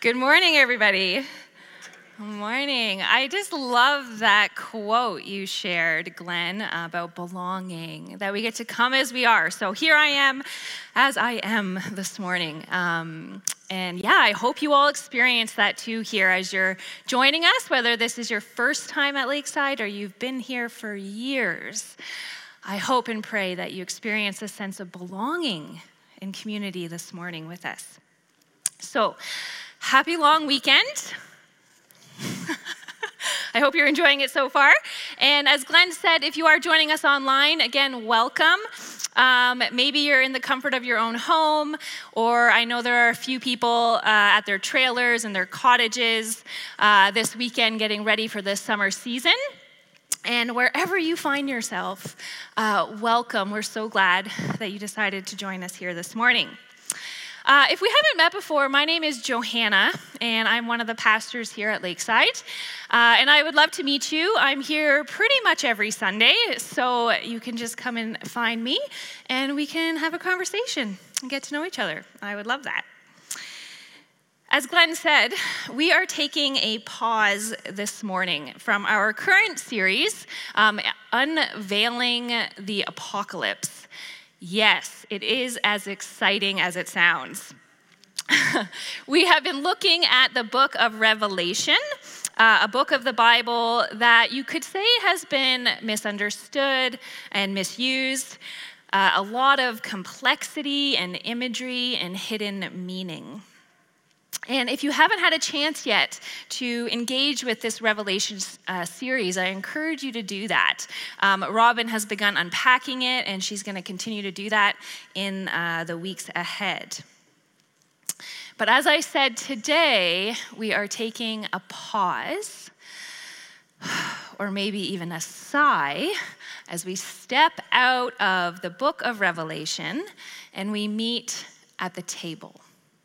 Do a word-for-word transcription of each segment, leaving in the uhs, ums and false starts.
Good morning, everybody. Good morning. I just love that quote you shared, Glenn, about belonging, that we get to come as we are. So here I am as I am this morning. Um, and yeah, I hope you all experience that too here as you're joining us, whether this is your first time at Lakeside or you've been here for years. I hope and pray that you experience a sense of belonging in community this morning with us. So, happy long weekend. I hope you're enjoying it so far. And as Glenn said, if you are joining us online, again, welcome. Um, maybe you're in the comfort of your own home, or I know there are a few people uh, at their trailers and their cottages uh, this weekend getting ready for this summer season. And wherever you find yourself, uh, welcome. We're so glad that you decided to join us here this morning. Uh, if we haven't met before, my name is Johanna, and I'm one of the pastors here at Lakeside. Uh, and I would love to meet you. I'm here pretty much every Sunday, so you can just come and find me, and we can have a conversation and get to know each other. I would love that. As Glenn said, we are taking a pause this morning from our current series, um, Unveiling the Apocalypse. Yes, it is as exciting as it sounds. We have been looking at the book of Revelation, uh, a book of the Bible that you could say has been misunderstood and misused, uh, a lot of complexity and imagery and hidden meaning. And if you haven't had a chance yet to engage with this Revelation uh, series, I encourage you to do that. Um, Robin has begun unpacking it, and she's going to continue to do that in uh, the weeks ahead. But as I said, today we are taking a pause, or maybe even a sigh, as we step out of the book of Revelation and we meet at the table.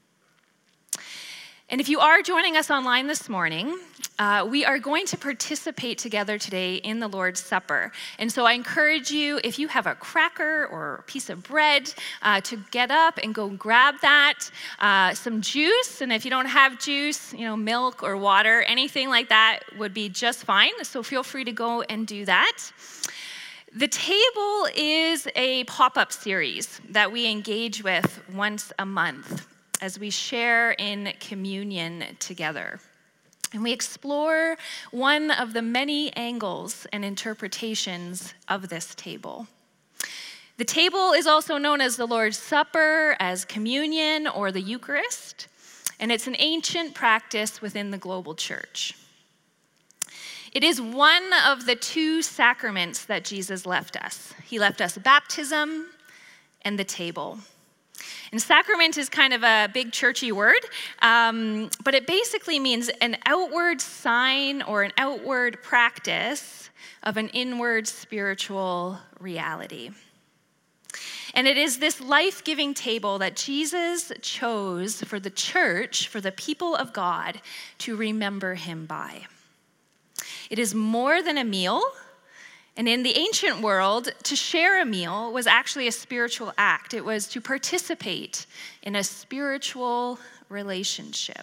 And if you are joining us online this morning, uh, we are going to participate together today in the Lord's Supper. And so I encourage you, if you have a cracker or a piece of bread, uh, to get up and go grab that, uh, some juice. And if you don't have juice, you know, milk or water, anything like that would be just fine. So feel free to go and do that. The table is a pop-up series that we engage with once a month as we share in communion together. And we explore one of the many angles and interpretations of this table. The table is also known as the Lord's Supper, as communion, or the Eucharist, and it's an ancient practice within the global church. It is one of the two sacraments that Jesus left us. He left us baptism and the table. And sacrament is kind of a big churchy word, um, but it basically means an outward sign or an outward practice of an inward spiritual reality. And it is this life-giving table that Jesus chose for the church, for the people of God, to remember him by. It is more than a meal. And in the ancient world, to share a meal was actually a spiritual act. It was to participate in a spiritual relationship.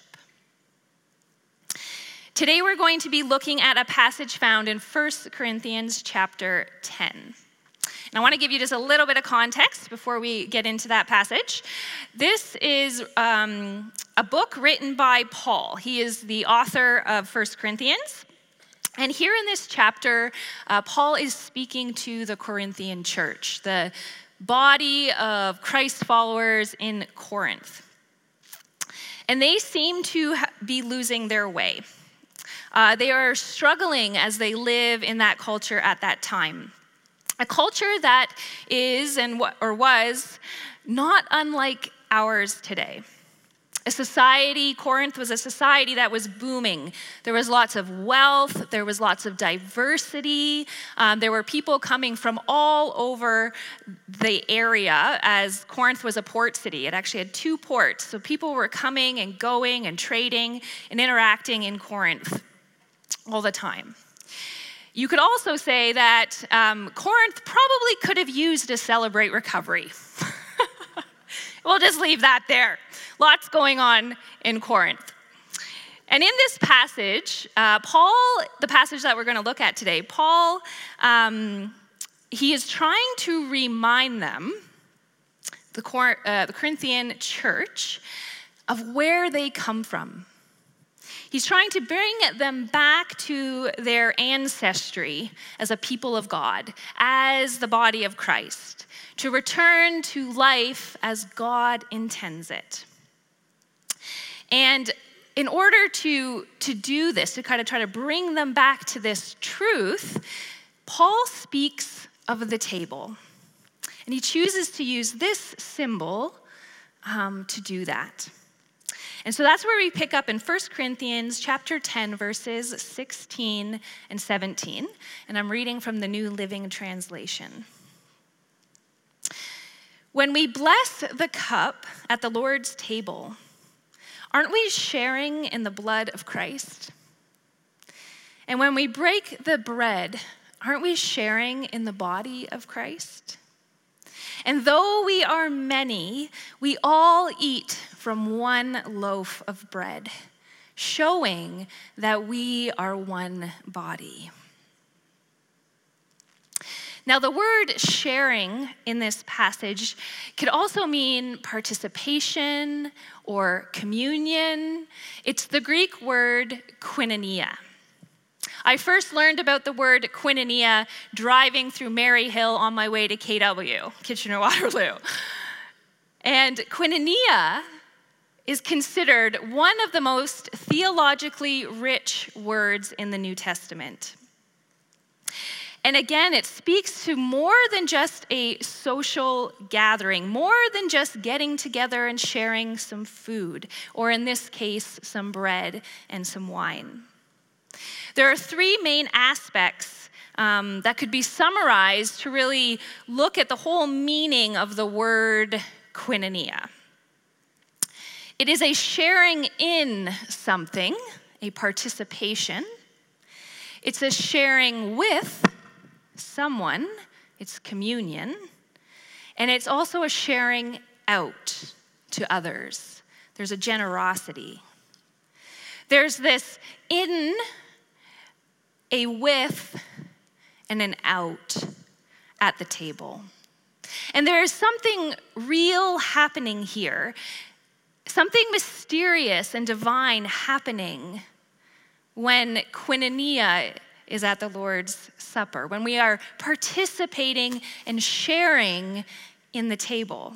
Today we're going to be looking at a passage found in First Corinthians chapter ten. And I want to give you just a little bit of context before we get into that passage. This is um, a book written by Paul. He is the author of First Corinthians. And here in this chapter, uh, Paul is speaking to the Corinthian church, the body of Christ followers in Corinth. And they seem to be losing their way. Uh, they are struggling as they live in that culture at that time. A culture that is and or was not unlike ours today. A society, Corinth was a society that was booming. There was lots of wealth, there was lots of diversity. Um, there were people coming from all over the area, as Corinth was a port city. It actually had two ports, so people were coming and going and trading and interacting in Corinth all the time. You could also say that um, Corinth probably could have used a Celebrate Recovery. We'll just leave that there. Lots going on in Corinth. And in this passage, uh, Paul, the passage that we're going to look at today, Paul, um, he is trying to remind them, the, Cor- uh, the Corinthian church, of where they come from. He's trying to bring them back to their ancestry as a people of God, as the body of Christ, to return to life as God intends it. And in order to, to do this, to kind of try to bring them back to this truth, Paul speaks of the table. And he chooses to use this symbol um, to do that. And so that's where we pick up in First Corinthians chapter ten, verses sixteen and seventeen. And I'm reading from the New Living Translation. When we bless the cup at the Lord's table, aren't we sharing in the blood of Christ? And when we break the bread, aren't we sharing in the body of Christ? And though we are many, we all eat from one loaf of bread, showing that we are one body. Now, the word sharing in this passage could also mean participation or communion. It's the Greek word koinonia. I first learned about the word koinonia driving through Maryhill on my way to K W, Kitchener-Waterloo. And koinonia is considered one of the most theologically rich words in the New Testament. And again, it speaks to more than just a social gathering, more than just getting together and sharing some food, or in this case, some bread and some wine. There are three main aspects um, that could be summarized to really look at the whole meaning of the word koinonia. It is a sharing in something, a participation. It's a sharing with someone, it's communion. And it's also a sharing out to others. There's a generosity. There's this in, a with, and an out at the table. And there is something real happening here, something mysterious and divine happening when koinonia is at the Lord's Supper, when we are participating and sharing in the table.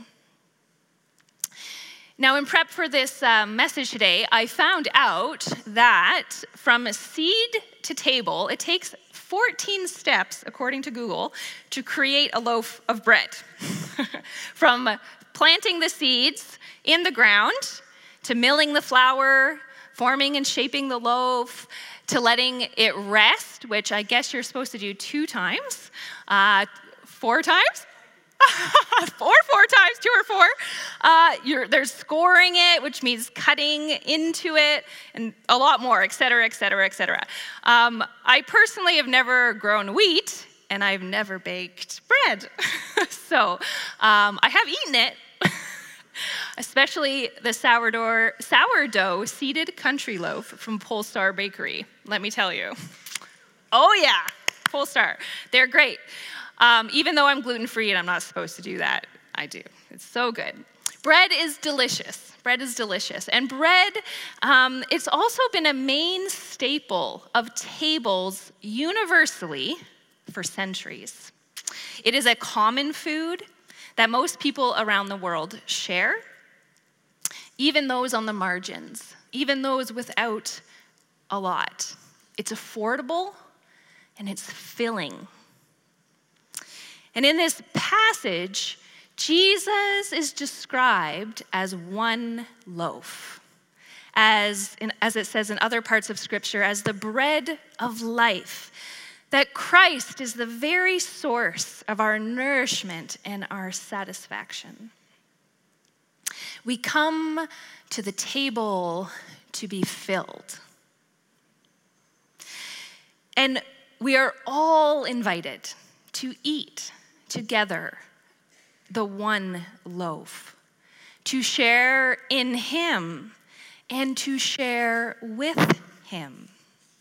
Now, in prep for this uh, message today, I found out that from seed to table, it takes fourteen steps, according to Google, to create a loaf of bread. From planting the seeds in the ground, to milling the flour, forming and shaping the loaf, to letting it rest, which I guess you're supposed to do two times, uh, four times? four, four times, two or four. Uh, you're, there's scoring it, which means cutting into it, and a lot more, et cetera, et cetera, et cetera. Um, I personally have never grown wheat, and I've never baked bread. so um, I have eaten it, especially the sourdough, sourdough seeded country loaf from Polestar Bakery, let me tell you. Oh yeah, Polestar, they're great. Um, even though I'm gluten-free and I'm not supposed to do that, I do. It's so good. Bread is delicious. Bread is delicious. And bread, um, it's also been a main staple of tables universally for centuries. It is a common food that most people around the world share, even those on the margins, even those without a lot. It's affordable and it's filling. And in this passage, Jesus is described as one loaf, as, in, as it says in other parts of Scripture, as the bread of life, that Christ is the very source of our nourishment and our satisfaction. We come to the table to be filled. And we are all invited to eat together the one loaf, to share in him and to share with him.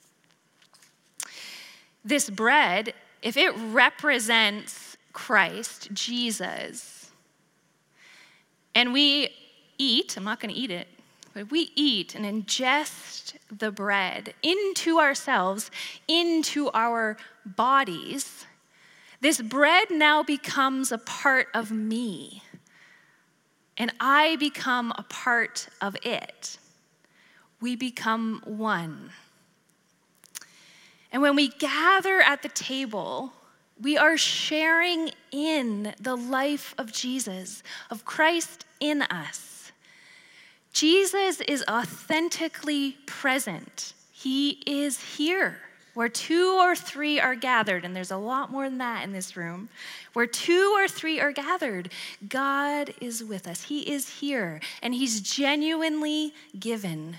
This bread, if it represents Christ, Jesus, and we eat, I'm not going to eat it, but we eat and ingest the bread into ourselves, into our bodies, this bread now becomes a part of me, and I become a part of it. We become one. And when we gather at the table, we are sharing in the life of Jesus, of Christ in us. Jesus is authentically present. He is here. Where two or three are gathered, and there's a lot more than that in this room, where two or three are gathered, God is with us. He is here, and he's genuinely given.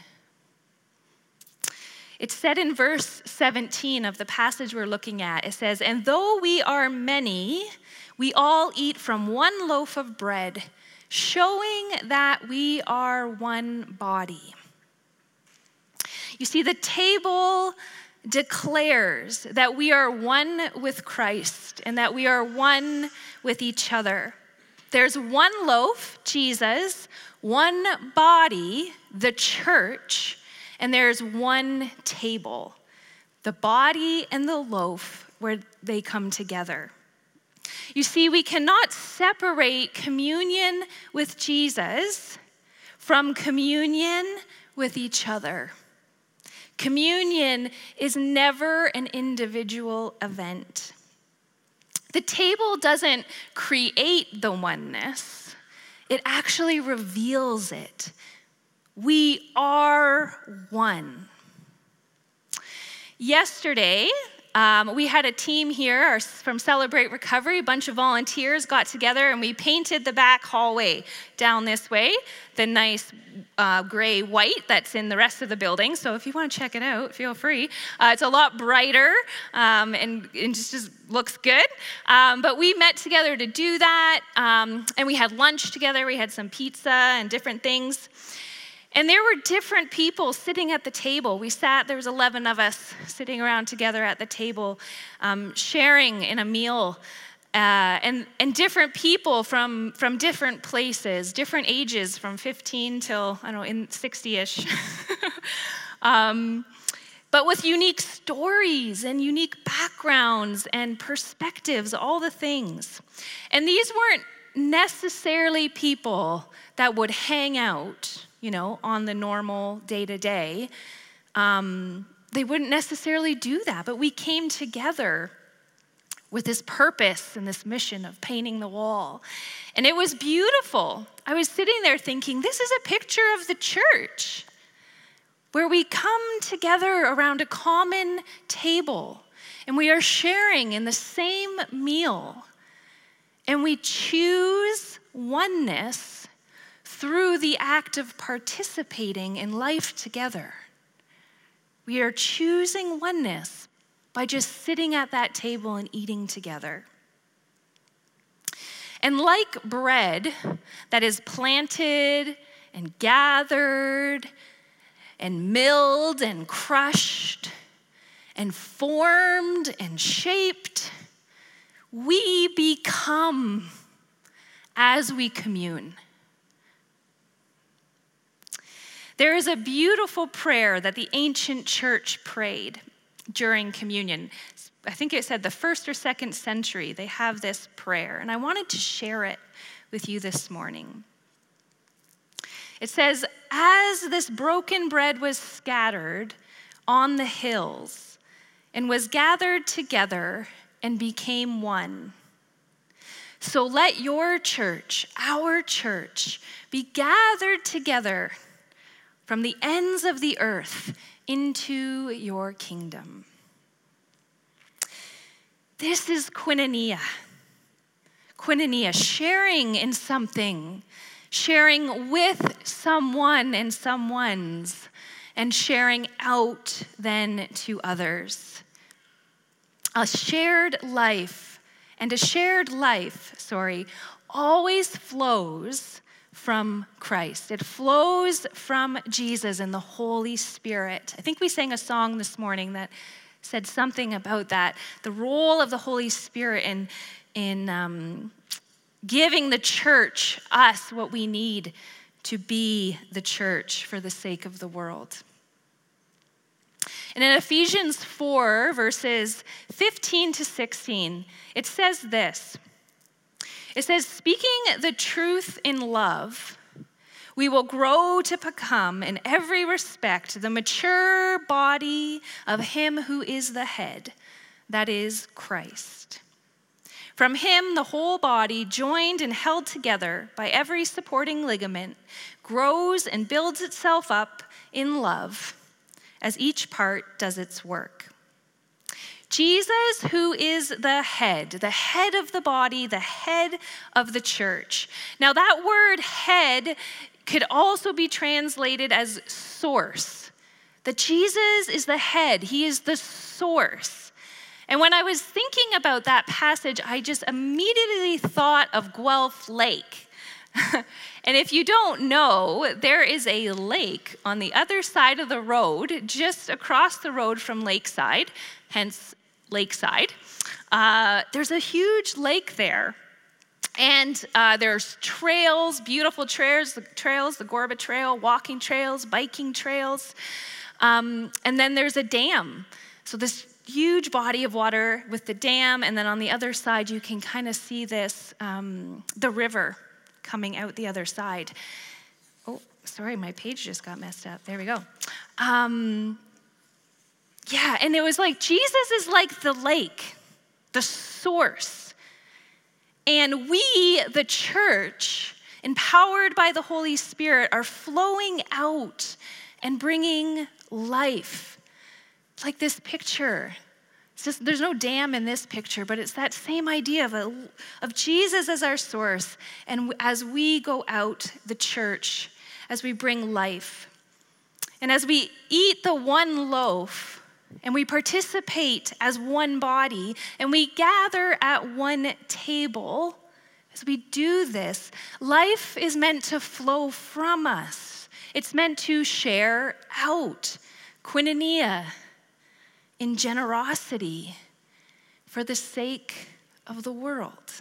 It's said in verse seventeen of the passage we're looking at, it says, "And though we are many, we all eat from one loaf of bread, showing that we are one body." You see, the table declares that we are one with Christ and that we are one with each other. There's one loaf, Jesus, one body, the church, and there's one table, the body and the loaf where they come together. You see, we cannot separate communion with Jesus from communion with each other. Communion is never an individual event. The table doesn't create the oneness, it actually reveals it. We are one. Yesterday, um, we had a team here our, from Celebrate Recovery. A bunch of volunteers got together and we painted the back hallway down this way, the nice uh, gray white that's in the rest of the building. So if you want to check it out, feel free. Uh, it's a lot brighter um, and it just, just looks good. Um, but we met together to do that, um, and we had lunch together. We had some pizza and different things. And there were different people sitting at the table. We sat, there was eleven of us sitting around together at the table, um, sharing in a meal. Uh, and, and different people from, from different places, different ages, from fifteen till, I don't know, in sixty-ish. um, but with unique stories and unique backgrounds and perspectives, all the things. And these weren't necessarily people that would hang out, you know, on the normal day-to-day. Um, they wouldn't necessarily do that, but we came together with this purpose and this mission of painting the wall. And it was beautiful. I was sitting there thinking, this is a picture of the church, where we come together around a common table, and we are sharing in the same meal, and we choose oneness through the act of participating in life together. We are choosing oneness by just sitting at that table and eating together. And like bread that is planted and gathered and milled and crushed and formed and shaped, we become as we commune. There is a beautiful prayer that the ancient church prayed during communion. I think it said the first or second century, they have this prayer, and I wanted to share it with you this morning. It says, as this broken bread was scattered on the hills and was gathered together and became one, so let your church, our church, be gathered together from the ends of the earth into your kingdom. This is koinonia. Koinonia, sharing in something, sharing with someone and someone's, and sharing out then to others. A shared life, and a shared life, sorry, always flows from Christ. It flows from Jesus and the Holy Spirit. I think we sang a song this morning that said something about that, the role of the Holy Spirit in, in um, giving the church, us, what we need to be the church for the sake of the world. And in Ephesians four, verses fifteen to sixteen, it says this. It says, speaking the truth in love, we will grow to become, in every respect, the mature body of him who is the head, that is Christ. From him, the whole body, joined and held together by every supporting ligament, grows and builds itself up in love as each part does its work. Jesus, who is the head, the head of the body, the head of the church. Now that word head could also be translated as source. That Jesus is the head, he is the source. And when I was thinking about that passage, I just immediately thought of Guelph Lake. And if you don't know, there is a lake on the other side of the road, just across the road from Lakeside, hence Lakeside. Uh, there's a huge lake there. And uh, there's trails, beautiful trails, the trails, the Gorba Trail, walking trails, biking trails. Um, and then there's a dam. So this huge body of water with the dam, and then on the other side, you can kind of see this, um, the river coming out the other side. Oh, sorry, my page just got messed up. There we go. Um, yeah, and it was like, Jesus is like the lake, the source. And we, the church, empowered by the Holy Spirit, are flowing out and bringing life. It's like this picture. It's just, there's no dam in this picture, but it's that same idea of, a, of Jesus as our source. And as we go out, the church, as we bring life, and as we eat the one loaf, and we participate as one body, and we gather at one table, as we do this, life is meant to flow from us. It's meant to share out, koinonia, in generosity for the sake of the world.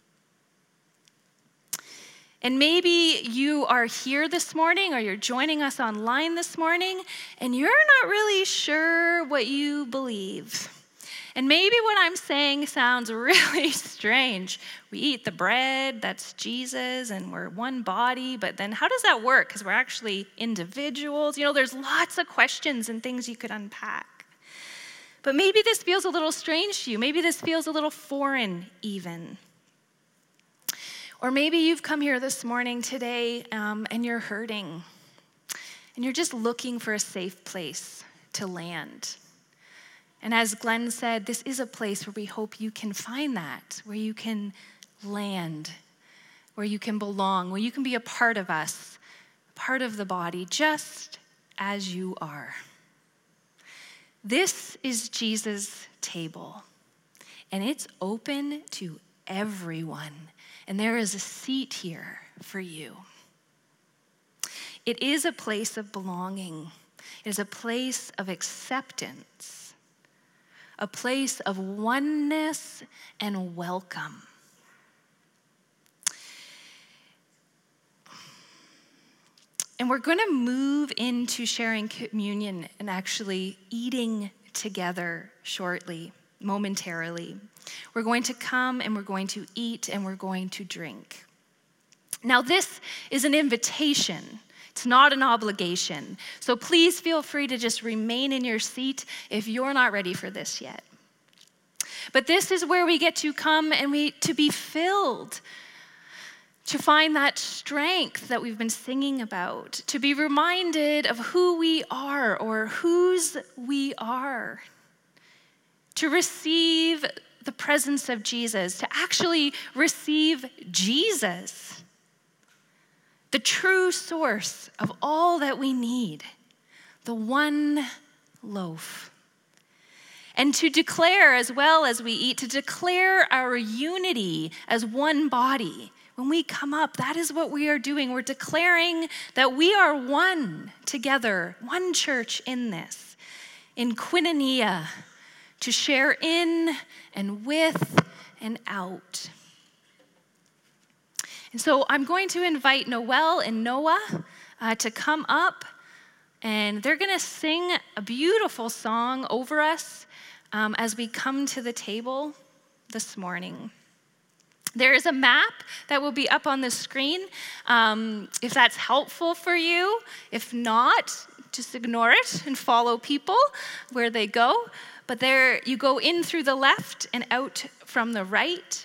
And maybe you are here this morning or you're joining us online this morning and you're not really sure what you believe. And maybe what I'm saying sounds really strange. We eat the bread, that's Jesus, and we're one body, but then how does that work? Because we're actually individuals. You know, there's lots of questions and things you could unpack. But maybe this feels a little strange to you. Maybe this feels a little foreign even. Or maybe you've come here this morning today um, and you're hurting. And you're just looking for a safe place to land. And as Glenn said, this is a place where we hope you can find that, where you can land, where you can belong, where you can be a part of us, part of the body, just as you are. This is Jesus' table, and it's open to everyone, and there is a seat here for you. It is a place of belonging. It is a place of acceptance, a place of oneness and welcome. And we're going to move into sharing communion and actually eating together shortly, momentarily. We're going to come and we're going to eat and we're going to drink. Now, this is an invitation. It's not an obligation. So please feel free to just remain in your seat if you're not ready for this yet. But this is where we get to come and we to be filled, to find that strength that we've been singing about, to be reminded of who we are or whose we are, to receive the presence of Jesus, to actually receive Jesus, the true source of all that we need, the one loaf. And to declare, as well as we eat, to declare our unity as one body When we come up, that is what we are doing. We're declaring that we are one together, one church in this, in koinonia, to share in and with and out. And so I'm going to invite Noel and Noah uh, to come up, and they're going to sing a beautiful song over us um, as we come to the table this morning. There is a map that will be up on the screen, um, if that's helpful for you. If not, just ignore it and follow people where they go. But there, you go in through the left and out from the right.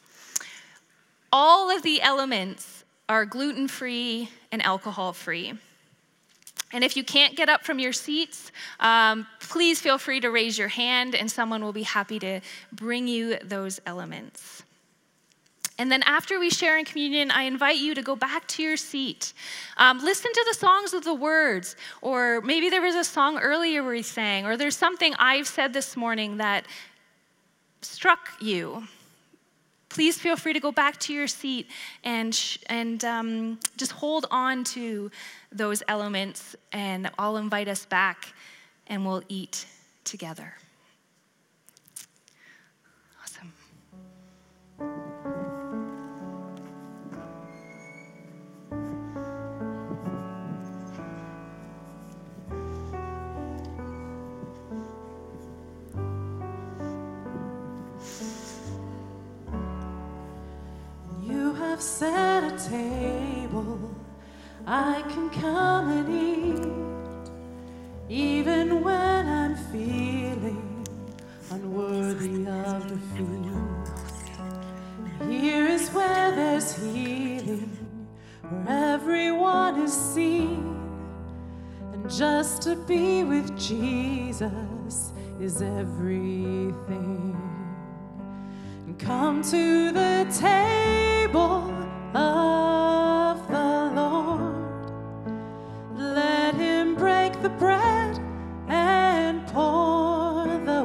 All of the elements are gluten-free and alcohol-free. And if you can't get up from your seats, um, please feel free to raise your hand and someone will be happy to bring you those elements. And then after we share in communion, I invite you to go back to your seat. Um, listen to the songs of the words, or maybe there was a song earlier we sang, or there's something I've said this morning that struck you. Please feel free to go back to your seat and, sh- and um, just hold on to those elements, and I'll invite us back and we'll eat together. Awesome. Set a table, I can come and eat, even when I'm feeling unworthy of the feast. Here is where there's healing, where everyone is seen, and just to be with Jesus is everything. And come to the table of the Lord. Let him break the bread and pour the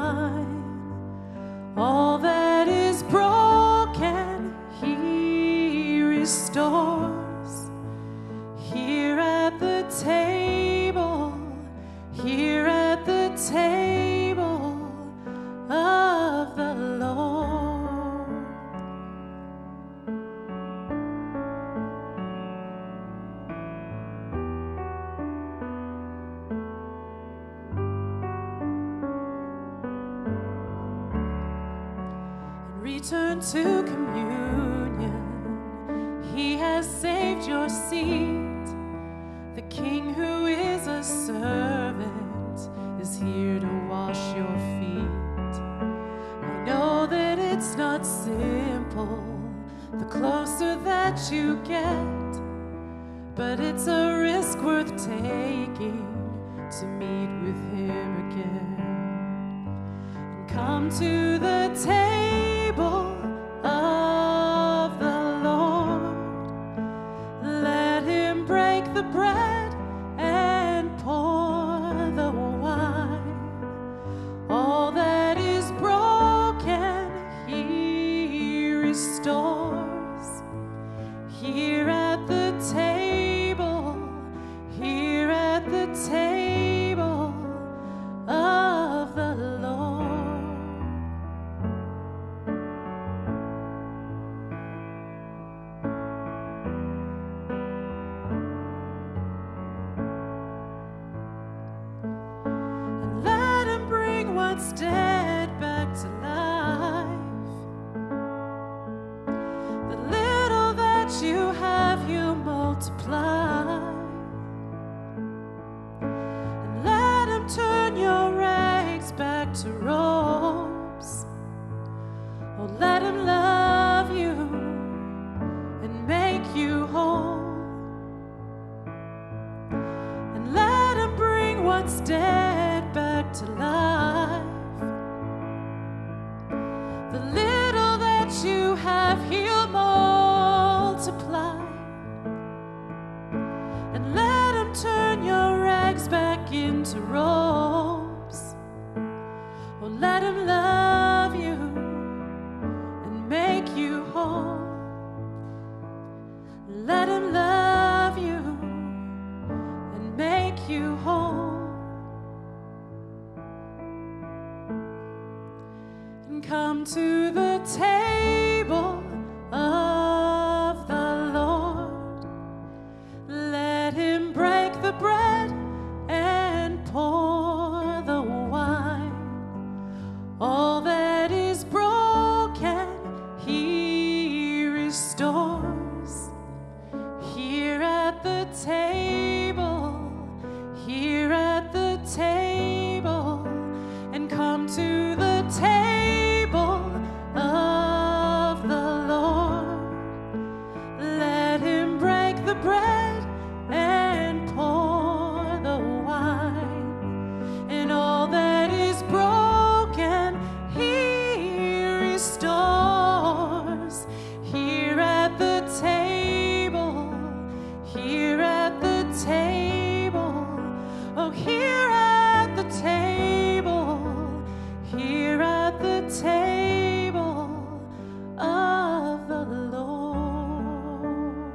wine. All that is broken, he restores. Here at the table, here at the table of the Lord. Return to communion. He has saved your seat. The King who is a servant is here to wash your feet. I know that it's not simple, the closer that you get, but it's a risk worth taking to meet with him again. And come to the table of the Lord. Let him break the bread and pour the wine. All that is broken, he restores. Here at the table, here at the table of the Lord. What's dead back to life. The little that you have, you multiply. And let him turn your rags back to robes. Oh, let him love you and make you whole. And let him bring what's dead back to life. The little that you have, he'll multiply. And let him turn your rags back into robes. Oh, let him love you and make you whole. come to the table of the Lord. Let him break the bread and pour the wine. All that is broken, he restores. Here at the table, here at the table, and come to the table of the Lord. Let him break the bread and pour the wine, and all that is broken he restores. Here at the table, here at the table, oh, here at the table, here at the table of the Lord.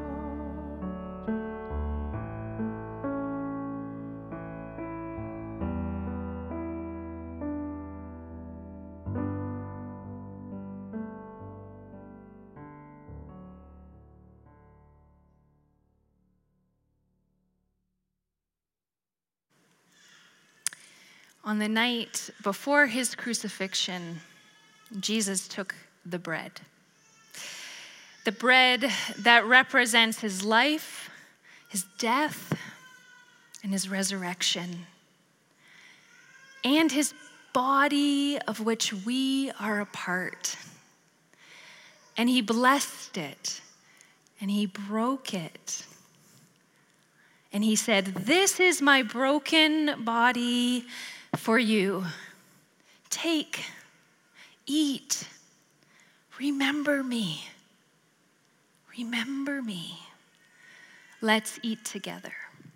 On the night before his crucifixion, Jesus took the bread. The bread that represents his life, his death, and his resurrection, and his body of which we are a part. And he blessed it, and he broke it. And he said, "This is my broken body for you. Take, eat, remember me, remember me." Let's eat together.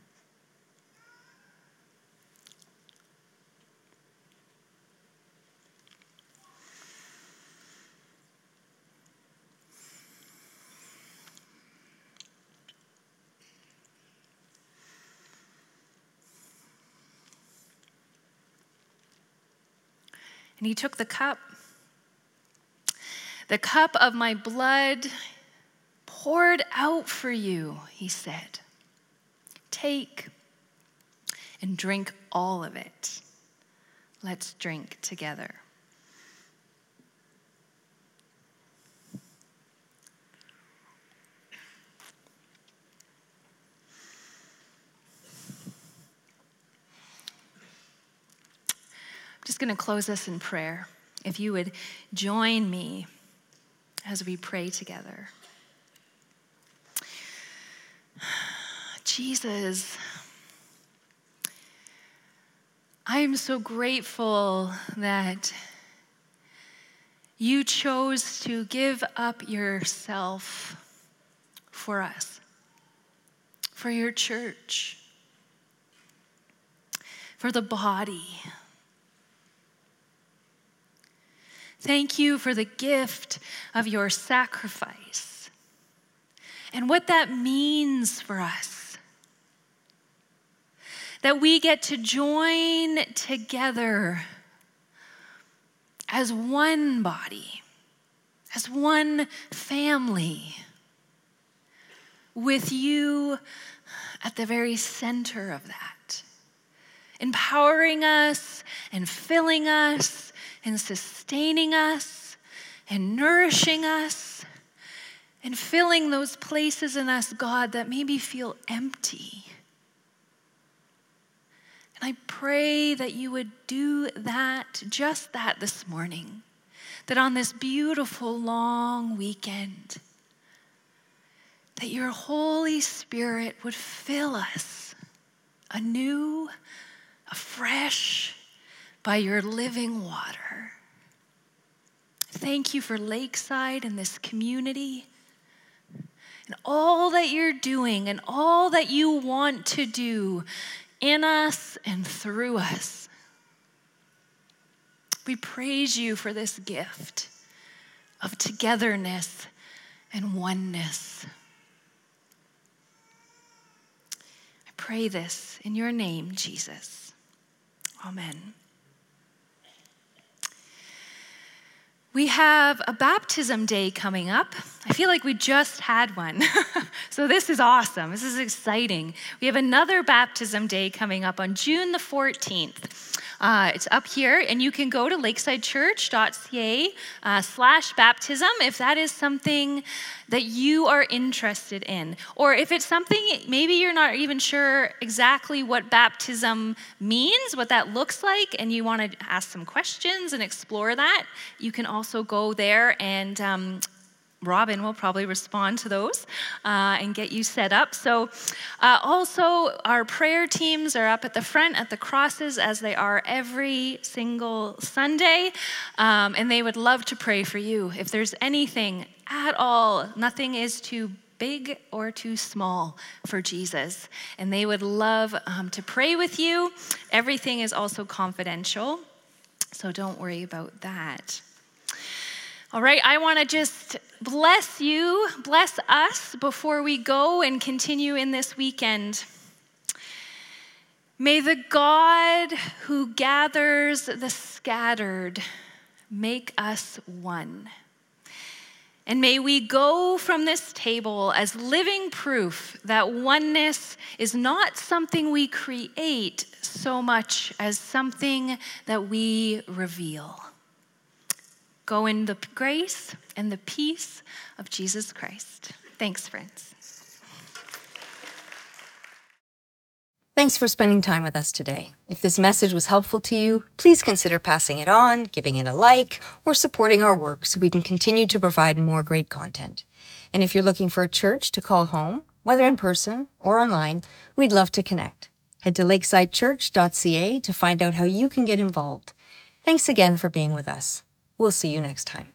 And he took the cup, the cup of my blood poured out for you, he said. Take and drink all of it. Let's drink together. I'm just going to close this in prayer. If you would join me as we pray together. Jesus, I am so grateful that you chose to give up yourself for us, for your church, for the body. Thank you for the gift of your sacrifice and what that means for us. That we get to join together as one body, as one family, with you at the very center of that, empowering us and filling us and sustaining us and nourishing us and filling those places in us, God, that maybe feel empty. And I pray that you would do that, just that this morning, that on this beautiful long weekend, that your Holy Spirit would fill us anew, afresh, by your living water. Thank you for Lakeside and this community and all that you're doing and all that you want to do in us and through us. We praise you for this gift of togetherness and oneness. I pray this in your name, Jesus. Amen. We have a baptism day coming up. I feel like we just had one. So this is awesome. This is exciting. We have another baptism day coming up on June the fourteenth. Uh, it's up here, and you can go to lakesidechurch.ca uh, slash baptism if that is something that you are interested in. Or if it's something, maybe you're not even sure exactly what baptism means, what that looks like, and you want to ask some questions and explore that, you can also go there and um, Robin will probably respond to those uh, and get you set up. So uh, also our prayer teams are up at the front at the crosses as they are every single Sunday. Um, and they would love to pray for you. If there's anything at all, nothing is too big or too small for Jesus. And they would love um, to pray with you. Everything is also confidential. So don't worry about that. All right, I want to just bless you, bless us before we go and continue in this weekend. May the God who gathers the scattered make us one. And may we go from this table as living proof that oneness is not something we create so much as something that we reveal. Go in the grace and the peace of Jesus Christ. Thanks, friends. Thanks for spending time with us today. If this message was helpful to you, please consider passing it on, giving it a like, or supporting our work so we can continue to provide more great content. And if you're looking for a church to call home, whether in person or online, we'd love to connect. Head to lakesidechurch.ca to find out how you can get involved. Thanks again for being with us. We'll see you next time.